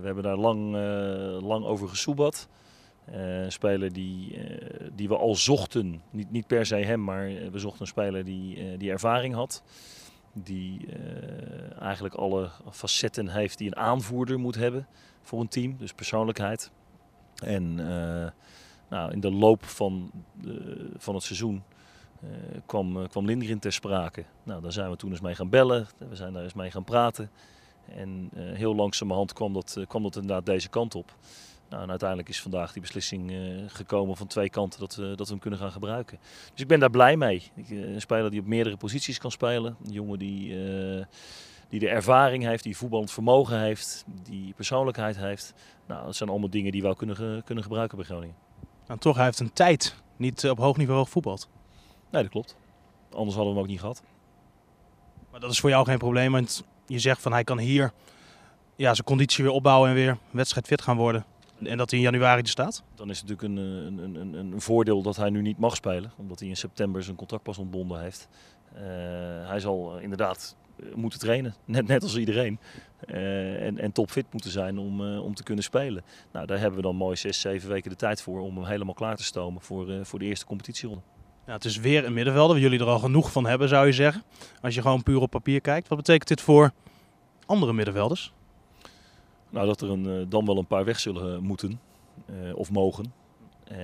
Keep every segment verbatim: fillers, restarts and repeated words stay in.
we hebben daar lang, uh, lang over gesoebat. Uh, een speler die, uh, die we al zochten, niet, niet per se hem, maar we zochten een speler die, uh, die ervaring had. Die uh, eigenlijk alle facetten heeft die een aanvoerder moet hebben voor een team, dus persoonlijkheid. En uh, nou, in de loop van, de, van het seizoen uh, kwam, uh, kwam Lindgren ter sprake. Nou, daar zijn we toen eens mee gaan bellen, we zijn daar eens mee gaan praten. En uh, heel langzamerhand kwam dat, uh, kwam dat inderdaad deze kant op. Nou, en uiteindelijk is vandaag die beslissing uh, gekomen van twee kanten dat we, dat we hem kunnen gaan gebruiken. Dus ik ben daar blij mee. Ik, uh, een speler die op meerdere posities kan spelen. Een jongen die, uh, die de ervaring heeft, die voetballend vermogen heeft, die persoonlijkheid heeft. Nou, dat zijn allemaal dingen die we wel kunnen, kunnen gebruiken bij Groningen. En toch, hij heeft een tijd niet op hoog niveau gevoetbald. Nee, dat klopt. Anders hadden we hem ook niet gehad. Maar dat is voor jou geen probleem, want je zegt van hij kan hier ja, zijn conditie weer opbouwen en weer wedstrijdfit gaan worden. En dat hij in januari er staat? Dan is het natuurlijk een, een, een, een voordeel dat hij nu niet mag spelen. Omdat hij in september zijn contract pas ontbonden heeft. Uh, hij zal inderdaad moeten trainen, net, net als iedereen. Uh, en, en topfit moeten zijn om, uh, om te kunnen spelen. Nou, daar hebben we dan mooi zes, zeven weken de tijd voor om hem helemaal klaar te stomen voor, uh, voor de eerste competitieronde. Ja, het is weer een middenvelder, waar jullie er al genoeg van hebben zou je zeggen. Als je gewoon puur op papier kijkt. Wat betekent dit voor andere middenvelders? Nou, dat er een, uh, dan wel een paar weg zullen uh, moeten uh, of mogen. Uh,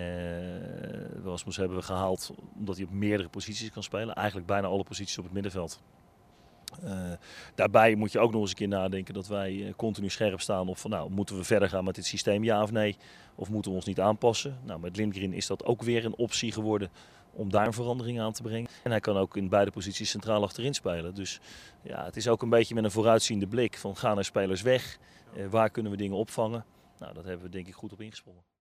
Rasmus hebben we gehaald omdat hij op meerdere posities kan spelen. Eigenlijk bijna alle posities op het middenveld. Uh, daarbij moet je ook nog eens een keer nadenken dat wij uh, continu scherp staan op van nou, moeten we verder gaan met dit systeem, ja of nee? Of moeten we ons niet aanpassen? Nou, met Lindgren is dat ook weer een optie geworden om daar een verandering aan te brengen. En hij kan ook in beide posities centraal achterin spelen. Dus ja, het is ook een beetje met een vooruitziende blik van gaan er spelers weg? Uh, waar kunnen we dingen opvangen? Nou, dat hebben we denk ik goed op ingesprongen.